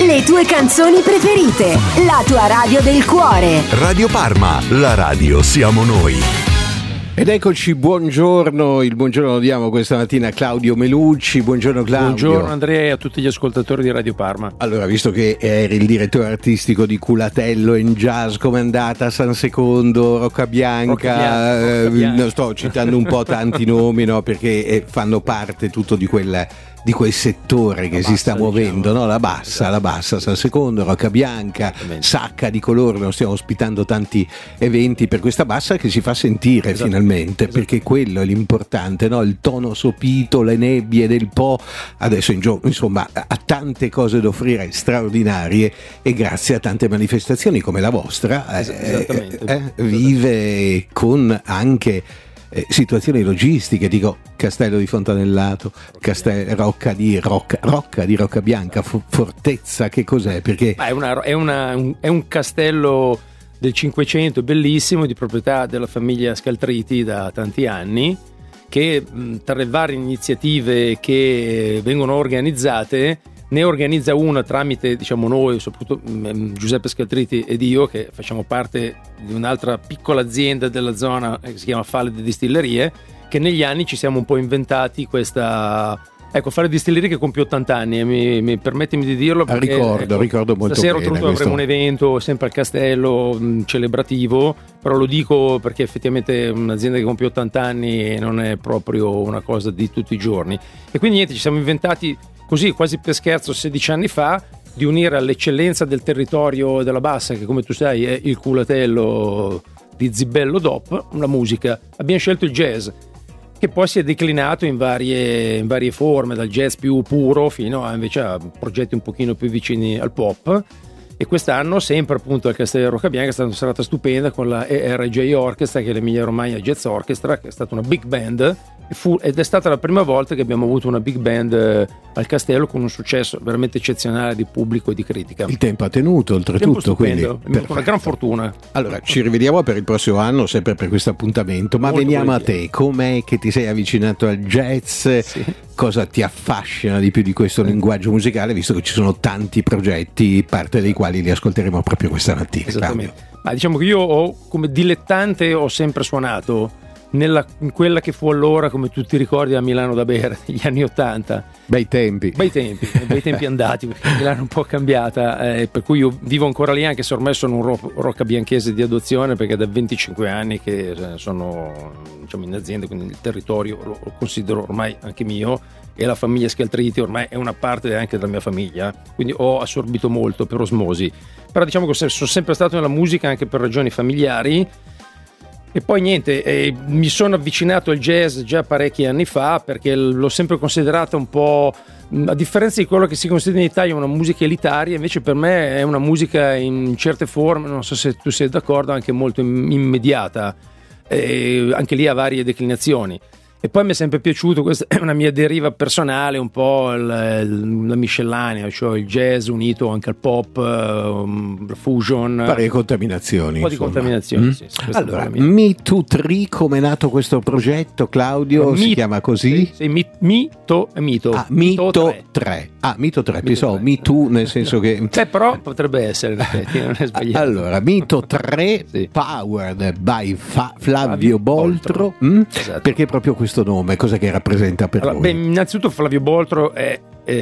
Le tue canzoni preferite, la tua radio del cuore. Radio Parma, la radio siamo noi. Ed eccoci, buongiorno, il buongiorno lo diamo questa mattina a Claudio Melucci. Buongiorno Claudio. Buongiorno Andrea e a tutti gli ascoltatori di Radio Parma. Allora, visto che eri il direttore artistico di Culatello in Jazz, com'è andata San Secondo, Roccabianca? Non sto citando un po' tanti nomi, no, perché fanno parte tutto di quel settore che si sta muovendo, diciamo. No? La bassa, San Secondo, Roccabianca, Sacca di Colore. Noi stiamo ospitando tanti eventi per questa bassa che si fa sentire finalmente, perché quello è l'importante, no? Il tono sopito, le nebbie del Po. Adesso insomma ha tante cose da offrire straordinarie, e grazie a tante manifestazioni come la vostra vive con anche situazioni logistiche, dico Castello di Fontanellato, Rocca di Roccabianca, Fortezza, che cos'è? Perché è un castello del Cinquecento bellissimo, di proprietà della famiglia Scaltriti da tanti anni, che tra le varie iniziative che vengono organizzate ne organizza una tramite, diciamo, noi, soprattutto Giuseppe Scaltriti ed io, che facciamo parte di un'altra piccola azienda della zona che si chiama Falle di Distillerie, che negli anni ci siamo un po' inventati questa... Ecco, Falle di Distillerie che compie 80 anni, mi permettimi di dirlo perché ricordo molto stasera bene. Stasera avremo un evento sempre al castello celebrativo, però lo dico perché effettivamente un'azienda che compie 80 anni non è proprio una cosa di tutti i giorni. E quindi niente, ci siamo inventati così, quasi per scherzo, 16 anni fa, di unire all'eccellenza del territorio della Bassa, che come tu sai è il culatello di Zibello DOP, la musica. Abbiamo scelto il jazz, che poi si è declinato in varie forme, dal jazz più puro fino a invece a progetti un pochino più vicini al pop. E quest'anno, sempre appunto al Castello Roccabianca, è stata una serata stupenda con la ERJ Orchestra, che è l'Emilia Romagna Jazz Orchestra, che è stata una big band, ed è stata la prima volta che abbiamo avuto una big band al Castello, con un successo veramente eccezionale di pubblico e di critica. Il tempo ha tenuto, oltretutto, quindi una gran fortuna. Allora, ci rivediamo per il prossimo anno, sempre per questo appuntamento, ma molto veniamo volentieri. A te, com'è che ti sei avvicinato al jazz? Sì. Cosa ti affascina di più di questo linguaggio musicale, visto che ci sono tanti progetti, parte dei quali li ascolteremo proprio questa mattina? Esattamente. Ma diciamo che io come dilettante ho sempre suonato in quella che fu allora, come tutti ricordi, a Milano da Bere, negli anni '80. Bei tempi andati, perché Milano è un po' cambiata, per cui io vivo ancora lì, anche se ormai sono un roccabianchese di adozione, perché da 25 anni che sono, diciamo, in azienda, quindi il territorio lo considero ormai anche mio, e la famiglia Scaltriti ormai è una parte anche della mia famiglia, quindi ho assorbito molto per osmosi. Però diciamo che sono sempre stato nella musica anche per ragioni familiari. E poi niente, mi sono avvicinato al jazz già parecchi anni fa, perché l'ho sempre considerata un po', a differenza di quello che si considera in Italia una musica elitaria, invece per me è una musica in certe forme, non so se tu sei d'accordo, anche molto immediata, anche lì ha varie declinazioni. E poi mi è sempre piaciuto, questa è una mia deriva personale, un po' la miscellanea, cioè il jazz unito anche al pop, la fusion. Varie contaminazioni. Un po' di contaminazioni, sì. Allora, Me Too 3, come è nato questo progetto, Claudio? Si chiama così? Sì, Mito. Mito 3. Mito 3, pensavo Me Too, nel senso che... però potrebbe essere, in effetti, non è sbagliato. Allora, Mito 3, sì. Powered by Flavio Boltro. Esatto. Perché proprio questo nome, cosa che rappresenta per voi? Innanzitutto Flavio Boltro è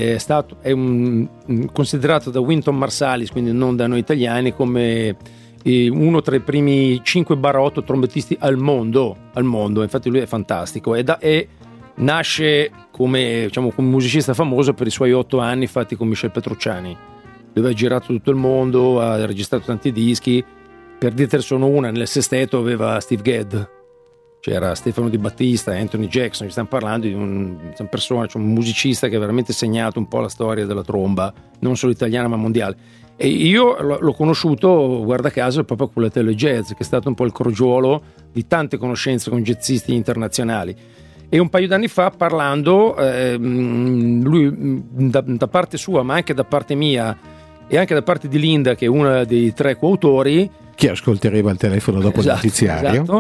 considerato da Wynton Marsalis, quindi non da noi italiani, come uno tra i primi 5-8 trombettisti al mondo. Infatti lui è fantastico e nasce come musicista famoso per i suoi 8 anni fatti con Michel Petrucciani. Lui aveva girato tutto il mondo, ha registrato tanti dischi. Per dirtene solo una, nel sestetto aveva Steve Gadd, c'era Stefano Di Battista, Anthony Jackson. Ci stiamo parlando di una persona, un musicista che ha veramente segnato un po' la storia della tromba, non solo italiana ma mondiale. E io l'ho conosciuto, guarda caso, proprio con Culatello Jazz, che è stato un po' il crogiolo di tante conoscenze con jazzisti internazionali. E un paio d'anni fa, parlando, lui da parte sua, ma anche da parte mia e anche da parte di Linda, che è una dei 3 coautori, che ascolteremo al telefono dopo il notiziario, esatto,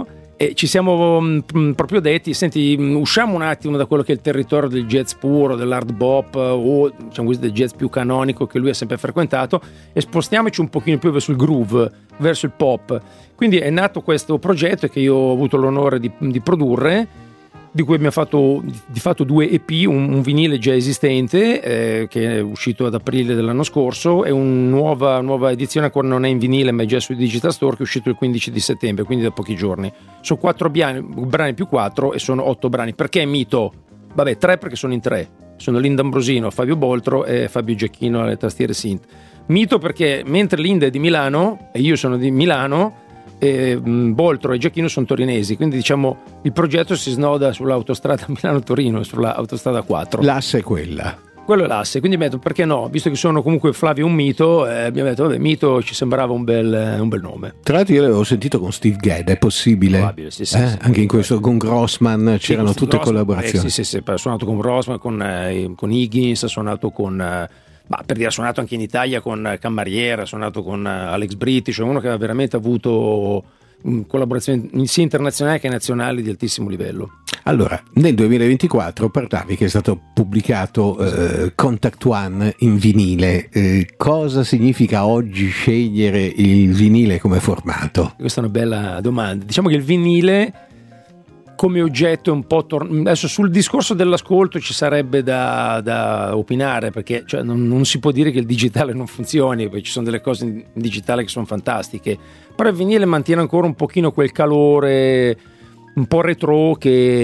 E ci siamo proprio detti, senti, usciamo un attimo da quello che è il territorio del jazz puro, dell'hard bop o diciamo così, del jazz più canonico che lui ha sempre frequentato, e spostiamoci un pochino più verso il groove, verso il pop. Quindi è nato questo progetto che io ho avuto l'onore di produrre, di cui abbiamo fatto di fatto 2 EP, un vinile già esistente che è uscito ad aprile dell'anno scorso, e una nuova edizione ancora non è in vinile ma è già su Digital Store, che è uscito il 15 di settembre, quindi da pochi giorni. Sono 4 brani più 4 e sono 8 brani. Perché Mito? Vabbè, 3 perché sono in 3. Sono Linda Ambrosino, Fabio Boltro e Fabio Giacchino alle tastiere synth. Mito perché mentre Linda è di Milano e io sono di Milano, Boltro e Giacchino sono torinesi, quindi diciamo il progetto si snoda sull'autostrada Milano-Torino, sull'autostrada 4. L'asse è quello è l'asse, quindi mi ho detto perché no, visto che sono comunque Flavio un Mito, abbiamo detto vabbè, Mito ci sembrava un bel nome. Tra l'altro io l'avevo sentito con Steve Gadd, è possibile? Probabile, sì, anche in questo con Grossman c'erano sì, tutte Grossman, collaborazioni. Sì, ha suonato con Grossman, con Higgins, ha suonato con per dire, ha suonato anche in Italia con Cammariera, ha suonato con Alex Britti, cioè uno che ha veramente avuto collaborazioni sia internazionali che nazionali di altissimo livello. Allora, nel 2024 parlavi che è stato pubblicato Contact One in vinile. Cosa significa oggi scegliere il vinile come formato? Questa è una bella domanda. Diciamo che il vinile come oggetto è un po' adesso sul discorso dell'ascolto ci sarebbe da opinare, perché cioè, non si può dire che il digitale non funzioni, perché ci sono delle cose in digitale che sono fantastiche, però il vinile mantiene ancora un pochino quel calore un po' retro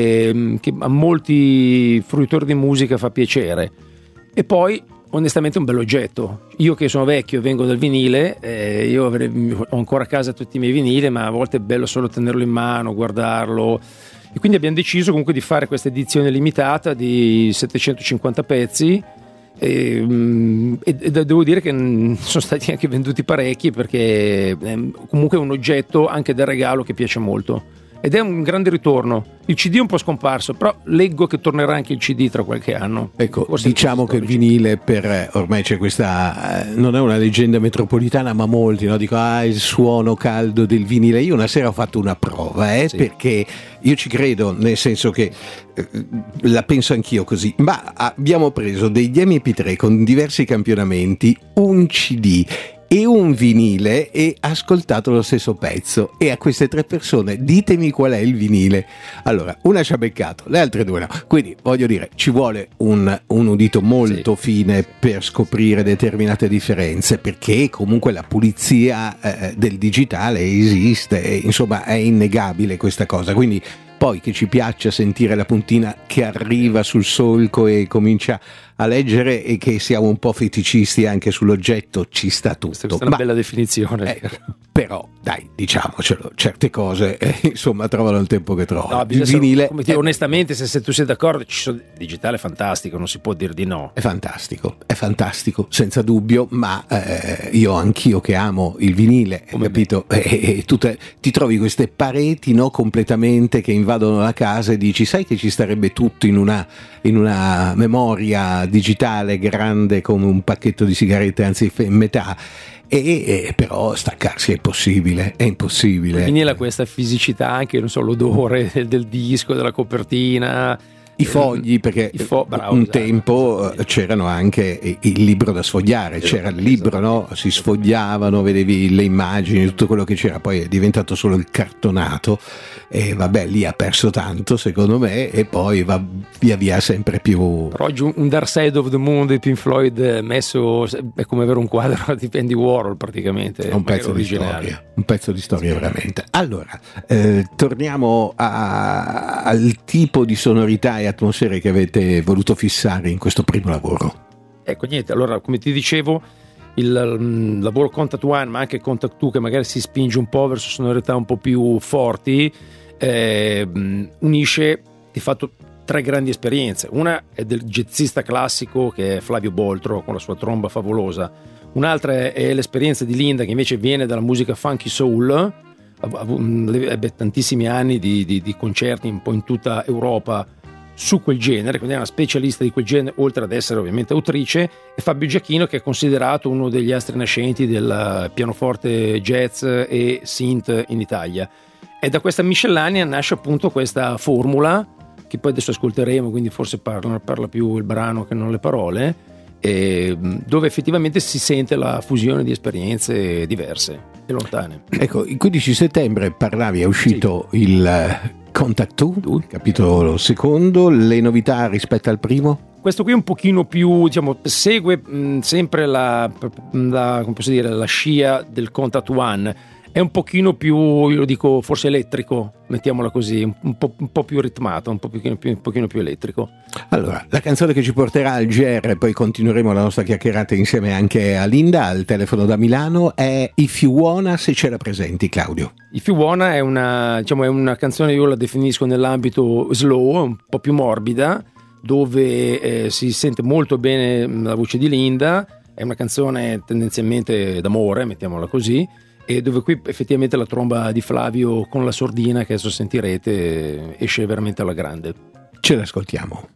che a molti fruitori di musica fa piacere. E poi onestamente è un bell'oggetto. Io che sono vecchio e vengo dal vinile, io ho ancora a casa tutti i miei vinili, ma a volte è bello solo tenerlo in mano, guardarlo. E quindi abbiamo deciso comunque di fare questa edizione limitata di 750 pezzi e devo dire che sono stati anche venduti parecchi, perché comunque è un oggetto anche da regalo che piace molto ed è un grande ritorno. Il CD è un po' scomparso, però leggo che tornerà anche il CD tra qualche anno. Ecco, diciamo che il vinile ormai c'è questa non è una leggenda metropolitana, ma molti dicono il suono caldo del vinile. Io una sera ho fatto una prova sì. Perché io ci credo, nel senso che la penso anch'io così, ma abbiamo preso degli MP3 con diversi campionamenti, un CD e un vinile e ascoltato lo stesso pezzo, e a queste 3 persone ditemi qual è il vinile. Allora, una ci ha beccato, le altre 2 no, quindi voglio dire ci vuole un udito molto fine per scoprire determinate differenze, perché comunque la pulizia del digitale esiste, insomma è innegabile questa cosa, quindi poi che ci piaccia sentire la puntina che arriva sul solco e comincia a leggere, e che siamo un po' feticisti anche sull'oggetto, ci sta tutto. Questa è una bella definizione. Però dai, diciamocelo, certe cose insomma trovano il tempo che trovano. Il vinile onestamente, se tu sei d'accordo, digitale è fantastico, non si può dire di no. È fantastico senza dubbio, ma anch'io che amo il vinile, capito? Ti trovi queste pareti completamente che invadono la casa e dici sai che ci starebbe tutto in una memoria digitale grande come un pacchetto di sigarette, anzi in metà. E però staccarsi è impossibile. Il vinile ha questa fisicità, anche non so, l'odore del disco, della copertina, i fogli, perché tempo c'erano anche il libro da sfogliare, c'era il libro, no? Si sfogliavano, vedevi le immagini, tutto quello che c'era, poi è diventato solo il cartonato e vabbè, lì ha perso tanto secondo me, e poi va via sempre più. Però oggi un Dark Side of the Moon di Pink Floyd messo è come avere un quadro di Andy Warhol praticamente, un pezzo di storia veramente. Allora torniamo al tipo di sonorità e atmosfere che avete voluto fissare in questo primo lavoro. Ecco, niente, allora come ti dicevo, il lavoro Contact One, ma anche Contact 2, che magari si spinge un po' verso sonorità un po' più forti, unisce di fatto 3 grandi esperienze. Una è del jazzista classico che è Flavio Boltro con la sua tromba favolosa, un'altra è l'esperienza di Linda, che invece viene dalla musica funky soul, ebbe tantissimi anni di concerti un po' in tutta Europa su quel genere, quindi è una specialista di quel genere, oltre ad essere ovviamente autrice, e Fabio Giacchino, che è considerato uno degli astri nascenti del pianoforte jazz e synth in Italia. E da questa miscellanea nasce appunto questa formula, che poi adesso ascolteremo, quindi forse parla più il brano che non le parole, dove effettivamente si sente la fusione di esperienze diverse e lontane. Ecco, il 15 settembre parlavi, è uscito il Contact 2, capitolo secondo, le novità rispetto al primo? Questo qui è un pochino più, diciamo, segue sempre la come posso dire, la scia del Contact One. È un pochino più, io lo dico, forse elettrico, mettiamola così, un po' più ritmato, un pochino più elettrico. Allora, la canzone che ci porterà al GR, poi continueremo la nostra chiacchierata insieme anche a Linda al telefono da Milano, è If You Wanna, se ce la presenti, Claudio. If You Wanna è una canzone, io la definisco nell'ambito slow, un po' più morbida, dove si sente molto bene la voce di Linda. È una canzone tendenzialmente d'amore, mettiamola così, e dove qui effettivamente la tromba di Flavio con la sordina, che adesso sentirete, esce veramente alla grande. Ce l'ascoltiamo.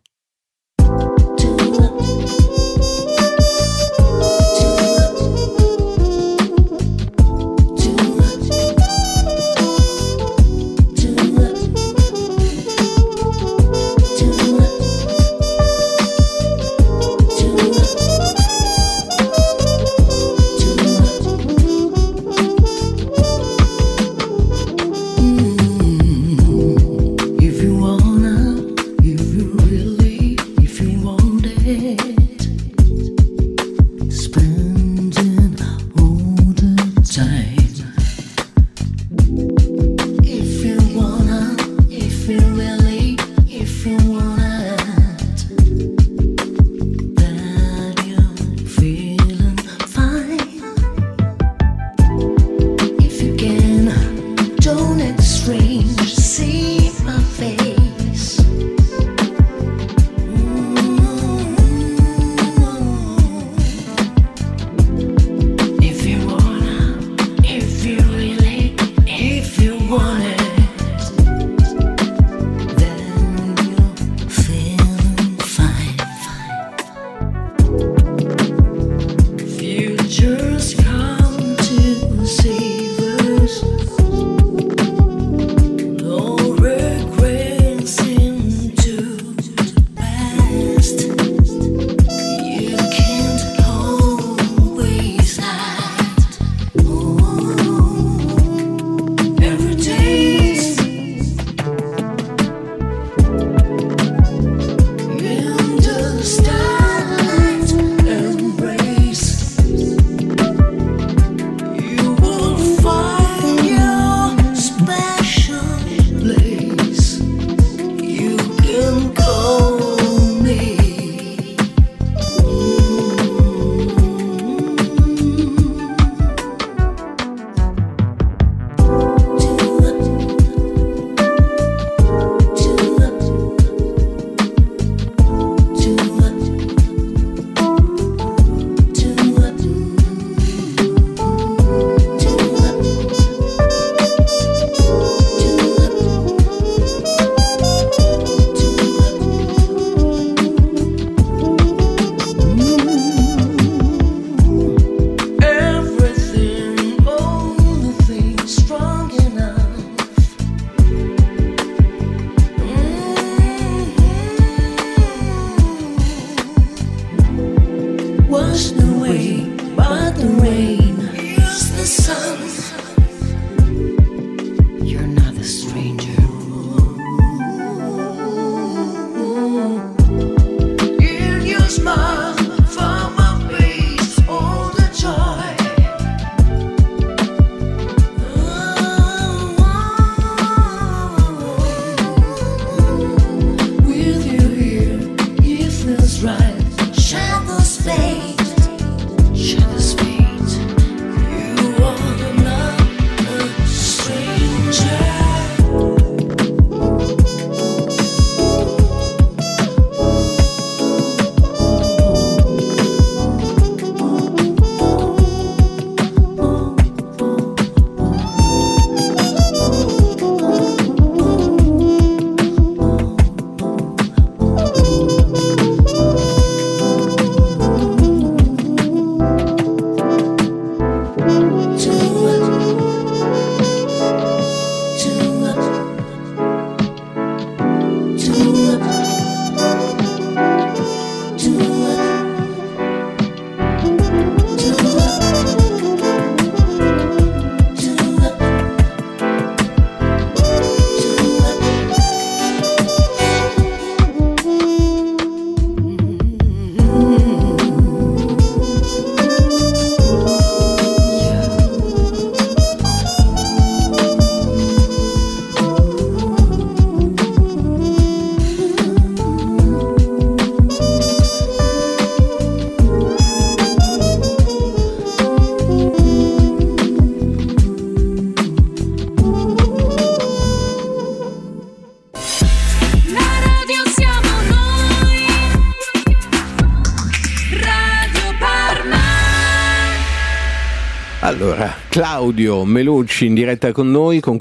Allora, Claudio Melucci in diretta con noi con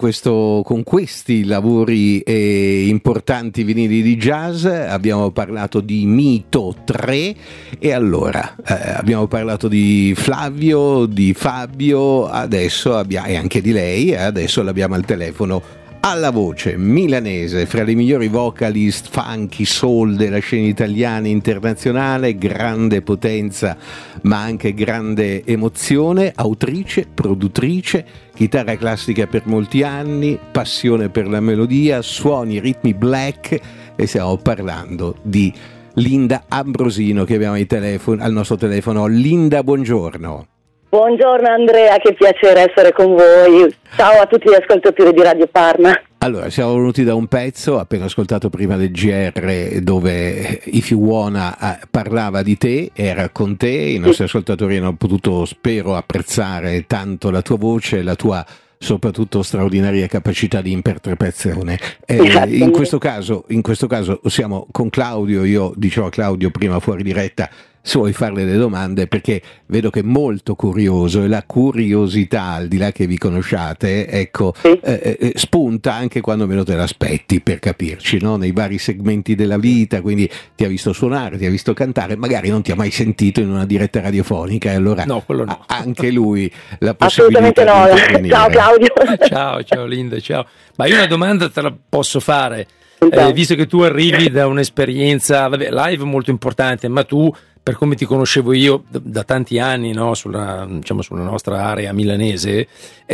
questi lavori importanti vinili di jazz. Abbiamo parlato di Mito 3 e allora abbiamo parlato di Flavio, di Fabio, adesso e anche di lei, adesso l'abbiamo al telefono. Alla voce milanese, fra le migliori vocalist funky soul della scena italiana e internazionale, grande potenza ma anche grande emozione, autrice, produttrice, chitarra classica per molti anni, passione per la melodia, suoni, ritmi black, e stiamo parlando di Linda Ambrosino che abbiamo al nostro telefono. Linda, buongiorno. Buongiorno Andrea, che piacere essere con voi. Ciao a tutti gli ascoltatori di Radio Parma. Allora, siamo venuti da un pezzo, appena ascoltato prima del GR, dove If You Wanna parlava di te, era con te, i nostri ascoltatori hanno potuto, spero, apprezzare tanto la tua voce, la tua soprattutto straordinaria capacità di interpretazione. In questo caso siamo con Claudio. Io dicevo a Claudio prima fuori diretta, se vuoi farle le domande, perché vedo che è molto curioso, e la curiosità, al di là che vi conosciate, ecco, spunta anche quando meno te l'aspetti, per capirci, no? Nei vari segmenti della vita. Quindi ti ha visto suonare, ti ha visto cantare, magari non ti ha mai sentito in una diretta radiofonica, e allora no, quello no. Anche lui la possibilità assolutamente no. di Ciao Claudio. Ciao Linda, ciao. Ma io una domanda te la posso fare, visto che tu arrivi da un'esperienza live molto importante, ma tu, per come ti conoscevo io da tanti anni, no, sulla nostra area milanese,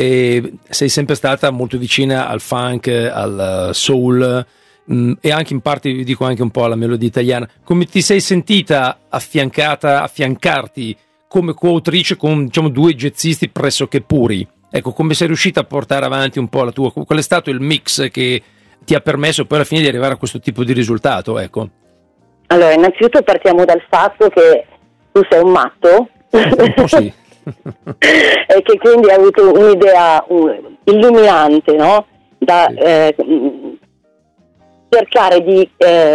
sei sempre stata molto vicina al funk, al soul, e anche in parte, dico, anche un po' alla melodia italiana. Come ti sei sentita affiancarti come coautrice con, due jazzisti pressoché puri? Ecco, come sei riuscita a portare avanti un po' la tua, qual è stato il mix che ti ha permesso poi alla fine di arrivare a questo tipo di risultato, ecco? Allora, innanzitutto partiamo dal fatto che tu sei un matto. Un po' sì. E che quindi hai avuto un'idea illuminante, no? Da cercare di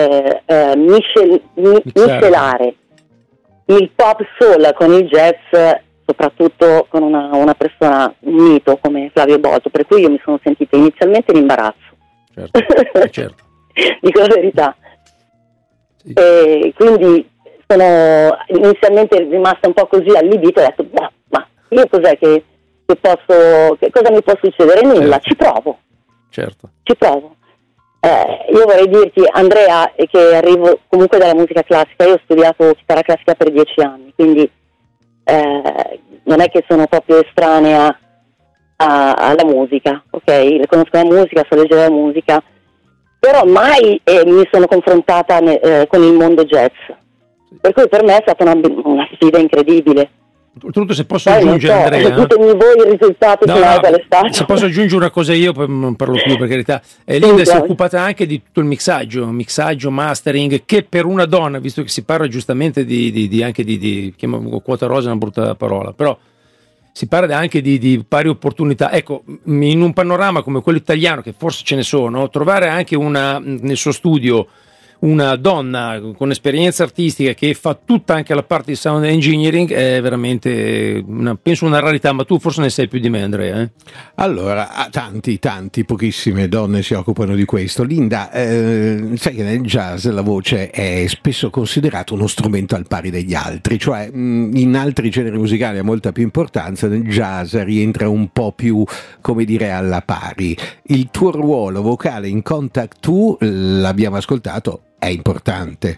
miscelare il pop soul con il jazz, soprattutto con una persona, un mito come Flavio Bolto, per cui io mi sono sentita inizialmente in imbarazzo. Certo. Dico la verità. Sì. E quindi sono inizialmente rimasta un po' così allibita e ho detto, ma io cos'è che cosa mi può succedere? Nulla, certo. Ci provo. Io vorrei dirti, Andrea, che arrivo comunque dalla musica classica. Io ho studiato chitarra classica per 10 anni, quindi non è che sono proprio estranea alla musica, ok? Conosco la musica, so leggere la musica, però mai mi sono confrontata con il mondo jazz, per cui per me è stata una sfida incredibile. Oltretutto, se posso aggiungere, Andrea, ditemi voi il risultato finale qual è stato. Se posso aggiungere una cosa io, poi non parlo più, per carità. Linda si è occupata anche di tutto il mixaggio, mastering, che per una donna, visto che si parla giustamente anche di chiamo quota rosa, è una brutta parola, però si parla anche di pari opportunità. Ecco, in un panorama come quello italiano, che forse ce ne sono, trovare anche nel suo studio una donna con esperienza artistica che fa tutta anche la parte di sound engineering è veramente penso una rarità, ma tu forse ne sai più di me, Andrea. Allora, tanti, pochissime donne si occupano di questo. Linda, sai che nel jazz la voce è spesso considerata uno strumento al pari degli altri, cioè in altri generi musicali ha molta più importanza, nel jazz rientra un po' più, come dire, alla pari. Il tuo ruolo vocale in Contact 2, l'abbiamo ascoltato, è importante.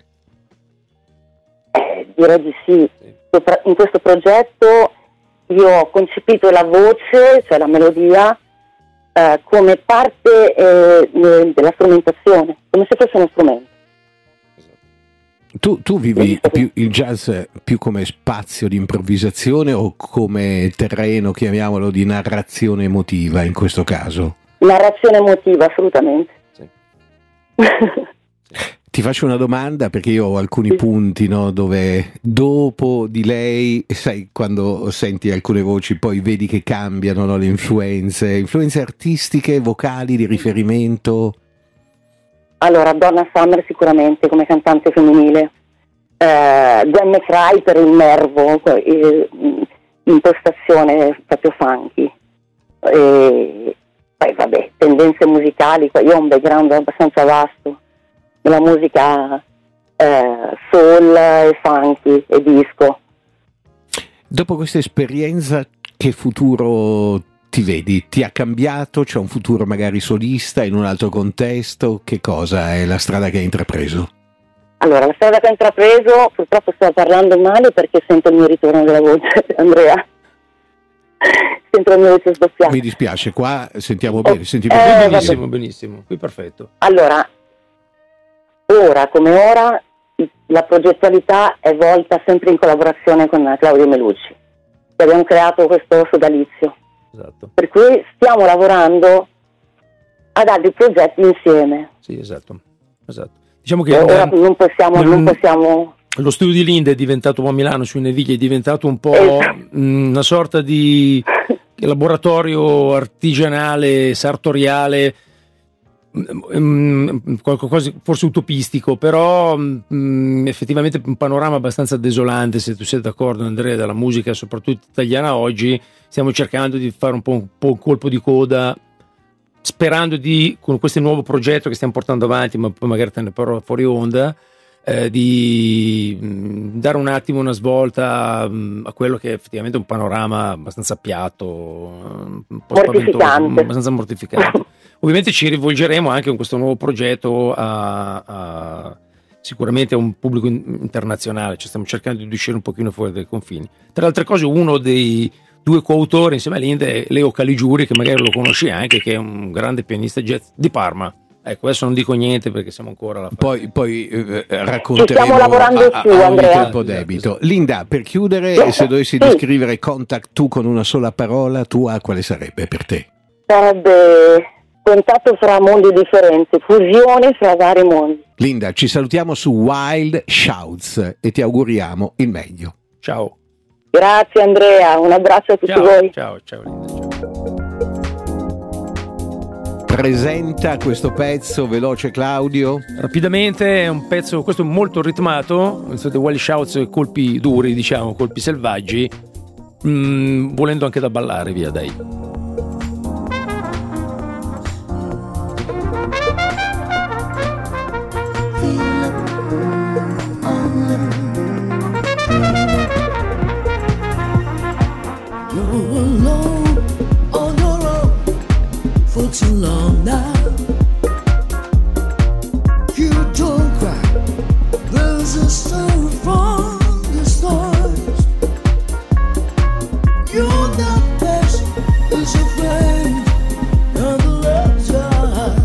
Direi di sì. In questo progetto io ho concepito la voce, cioè la melodia, come parte della strumentazione, come se fosse uno strumento. Tu vivi più il jazz più come spazio di improvvisazione o come terreno, chiamiamolo, di narrazione emotiva in questo caso? Narrazione emotiva, assolutamente. Sì. Ti faccio una domanda perché io ho alcuni punti, no, dove dopo di lei, sai, quando senti alcune voci poi vedi che cambiano, no, le influenze artistiche, vocali, di riferimento. Allora, Donna Summer sicuramente come cantante femminile, Gwen McRae per il nervo, impostazione proprio funky. E poi vabbè, tendenze musicali, io ho un background abbastanza vasto nella musica soul e funky e disco. Dopo questa esperienza, che futuro ti vedi? Ti ha cambiato? C'è un futuro magari solista in un altro contesto? Che cosa è la strada che hai intrapreso? Allora, la strada che ho intrapreso, purtroppo sto parlando male perché sento il mio ritorno della voce, Andrea. Sento il mio voce sdoppiata. Mi dispiace, qua sentiamo bene, benissimo, benissimo, qui perfetto. Allora, ora come ora, la progettualità è volta sempre in collaborazione con Claudio Melucci. Abbiamo creato questo sodalizio. Esatto. Per cui stiamo lavorando ad altri progetti insieme. Sì, esatto. Diciamo che ora non possiamo. Lo studio di Linda è diventato a Milano sui Navigli, è diventato un po' una sorta di laboratorio artigianale, sartoriale, qualcosa forse utopistico, però effettivamente un panorama abbastanza desolante, se tu sei d'accordo, Andrea, della musica soprattutto italiana oggi. Stiamo cercando di fare un po' un colpo di coda, sperando con questo nuovo progetto che stiamo portando avanti, ma poi magari te ne parlo fuori onda, di dare un attimo una svolta a quello che è effettivamente un panorama abbastanza piatto, un po' spaventoso, abbastanza mortificante. Ovviamente ci rivolgeremo anche con questo nuovo progetto sicuramente a un pubblico internazionale, cioè stiamo cercando di uscire un pochino fuori dai confini. Tra le altre cose, uno dei 2 coautori insieme a Linda è Leo Caligiuri, che magari lo conosci anche, che è un grande pianista jazz di Parma. Ecco, adesso non dico niente perché siamo ancora alla fase. Poi racconteremo. Stiamo lavorando su, Andrea. Tempo debito. Linda, per chiudere, se dovessi descrivere Contact Tu con una sola parola, tua quale sarebbe per te? Sarebbe contatto fra mondi differenti, fusione fra vari mondi. Linda, ci salutiamo su Wild Shouts e ti auguriamo il meglio. Ciao. Grazie Andrea, un abbraccio a tutti voi. Ciao Linda, ciao. Presenta questo pezzo veloce, Claudio. Rapidamente, è un pezzo questo molto ritmato, The Wild Shouts, colpi duri, diciamo, colpi selvaggi, volendo anche da ballare, via dai. Too long now. You don't cry. There's a story from the stars. You're the best, is a friend, and the love's your heart.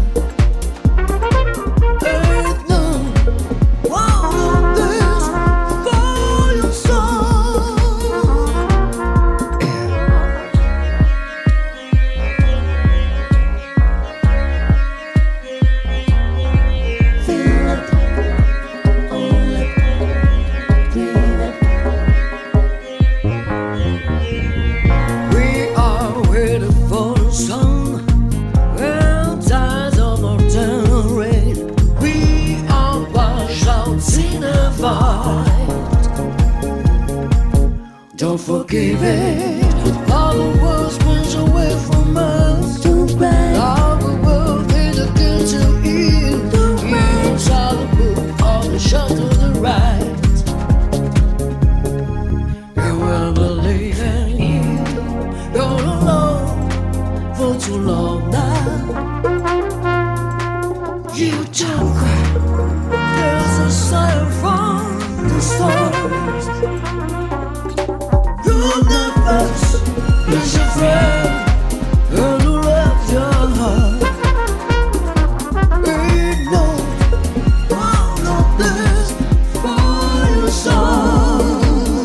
Ain't no one of this for your soul. Don't forgive it. All the world spins away from us. Don't cry. All the world is against you. Don't cry. Inside the book, all the shots to the right. You will believe in you. You're alone for too long now. You don't cry. There's a sign from the stars. You're the best, is a friend, and who loves your heart. Ain't no one of this for your soul.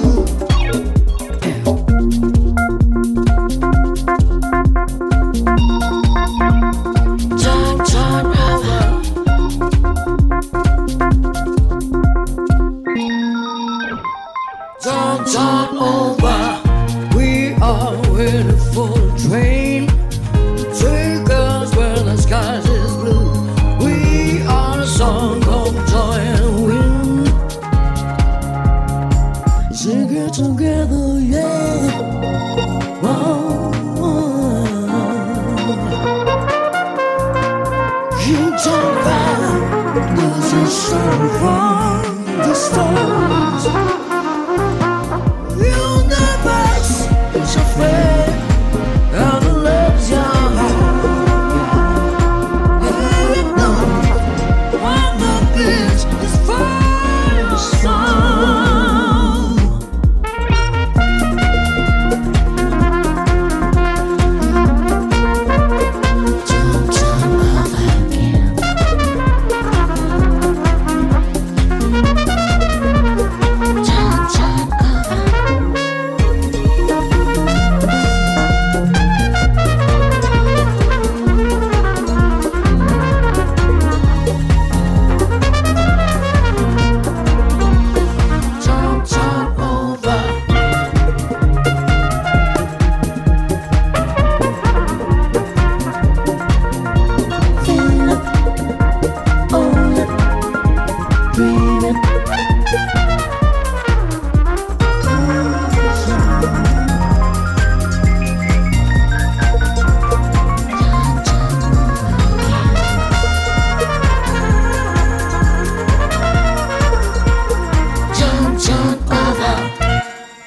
Don't turn over. Don't turn over. We are waiting for the train. Take us where the skies is blue. We are a song of joy and wind. Sing it together, yeah.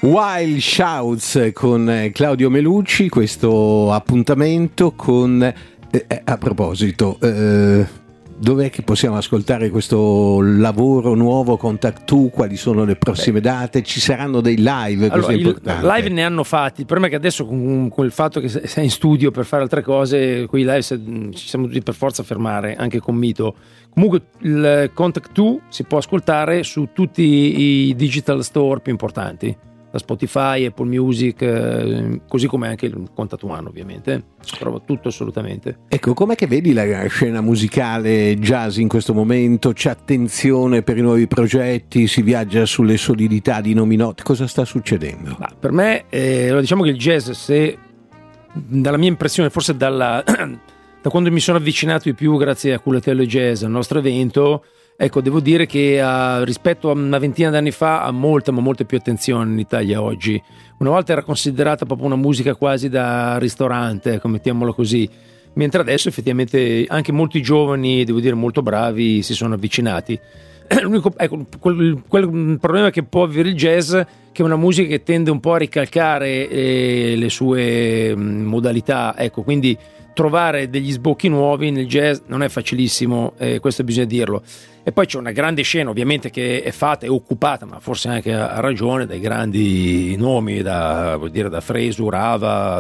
Wild Shouts con Claudio Melucci, questo appuntamento con a proposito, dov'è che possiamo ascoltare questo lavoro nuovo Contact 2? Quali sono le prossime date? Ci saranno dei live? Allora, live ne hanno fatti. Il problema è che adesso con il fatto che sei in studio per fare altre cose, quei live ci siamo dovuti per forza fermare, anche con Mito. Comunque il Contact 2 si può ascoltare su tutti i digital store più importanti, da Spotify, Apple Music, così come anche il Contact One, ovviamente. Si trova tutto assolutamente. Ecco, com'è che vedi la scena musicale jazz in questo momento? C'è attenzione per i nuovi progetti? Si viaggia sulle solidità di nomi noti? Cosa sta succedendo? Per me, diciamo che il jazz, se dalla mia impressione, forse da quando mi sono avvicinato di più grazie a Culatello e Jazz, al nostro evento, ecco, devo dire che rispetto a una ventina d'anni fa ha molta più attenzione in Italia oggi. Una volta era considerata proprio una musica quasi da ristorante, ecco, mettiamolo così, mentre adesso effettivamente anche molti giovani, devo dire molto bravi, si sono avvicinati. L'unico, ecco, quel problema che può avere il jazz, che è una musica che tende un po' a ricalcare le sue modalità, ecco, quindi trovare degli sbocchi nuovi nel jazz non è facilissimo, questo bisogna dirlo. E poi c'è una grande scena ovviamente che è fatta e occupata, ma forse anche a ragione, dai grandi nomi, da Fresu, Rava,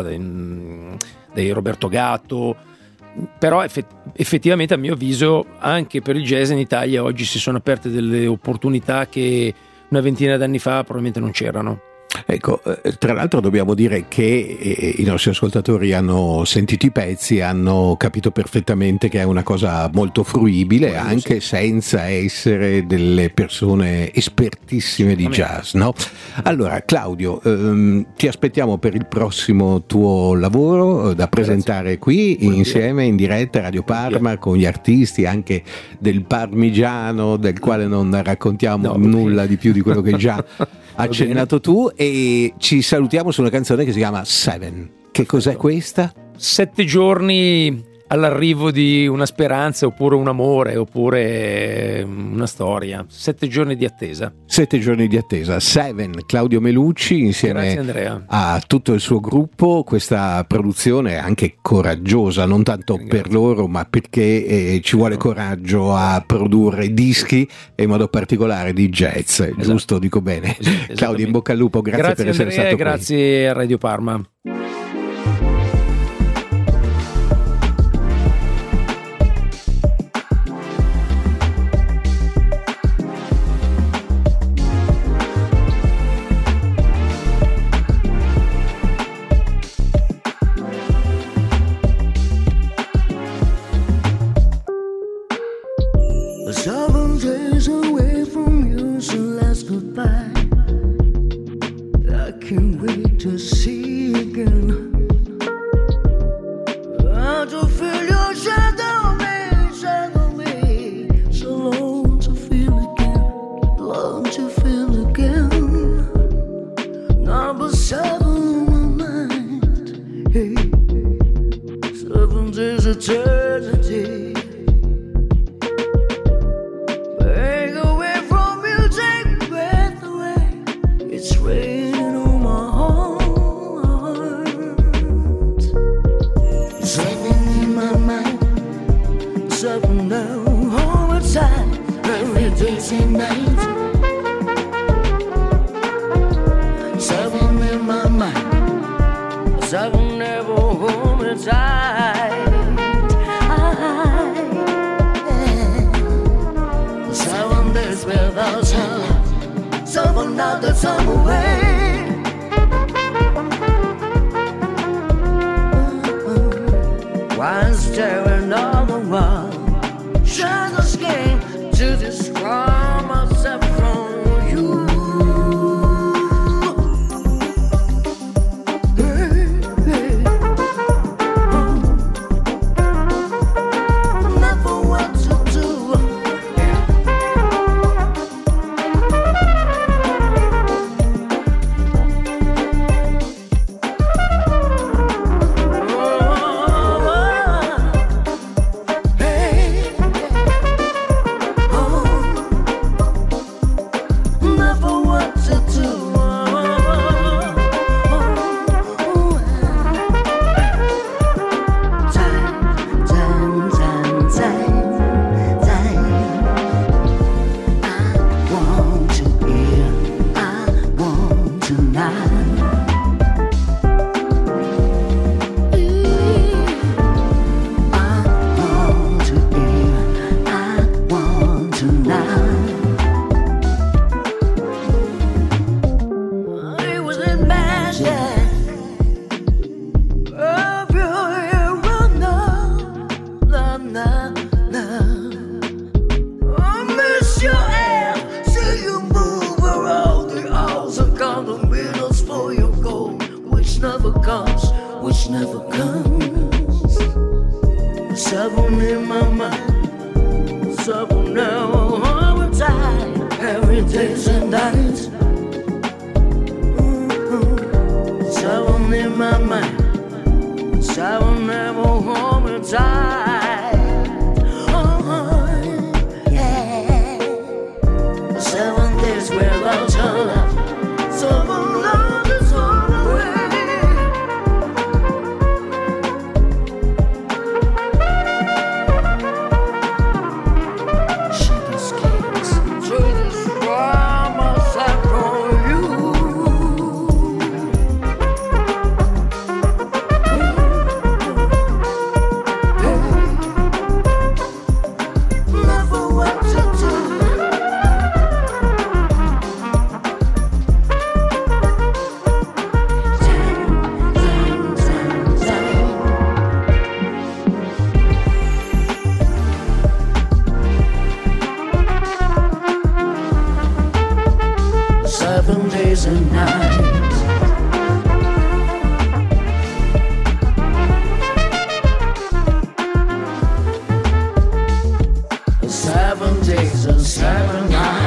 dai Roberto Gatto, però effettivamente a mio avviso anche per il jazz in Italia oggi si sono aperte delle opportunità che una ventina d'anni fa probabilmente non c'erano. Ecco, tra l'altro dobbiamo dire che i nostri ascoltatori hanno sentito i pezzi, hanno capito perfettamente che è una cosa molto fruibile, anche senza essere delle persone espertissime di jazz, no? Allora, Claudio, ti aspettiamo per il prossimo tuo lavoro da presentare qui insieme in diretta a Radio Parma con gli artisti anche del Parmigiano, del quale non raccontiamo nulla di più di quello che già accennato tu, e ci salutiamo su una canzone che si chiama Seven. Che cos'è questa? 7 giorni all'arrivo di una speranza, oppure un amore, oppure una storia. 7 giorni di attesa. 7 giorni di attesa. Seven, Claudio Melucci insieme a tutto il suo gruppo. Questa produzione è anche coraggiosa, non tanto per loro, ma perché ci vuole coraggio a produrre dischi e in modo particolare di jazz. Giusto? Dico bene. Claudio, in bocca al lupo, grazie per essere stato qui. Grazie a Radio Parma. which never comes. 7 in my mind, 7 never harm time. Every day's and nights. 7 in my mind, 7 never harm time. Oh, yeah. 7 days without your love, so love is all away. Sugar's cakes, Jesus, why must I call you? Never what to do. Seven days and nights. Seven days and 7 nights.